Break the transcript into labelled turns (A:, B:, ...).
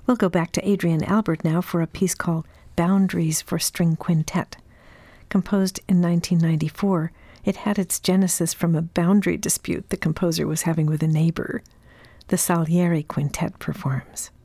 A: We'll go back to Adrian Albert now for a piece called Boundaries for String Quintet. Composed in 1994, it had its genesis from a boundary dispute the composer was having with a neighbor. The Salieri Quintet performs.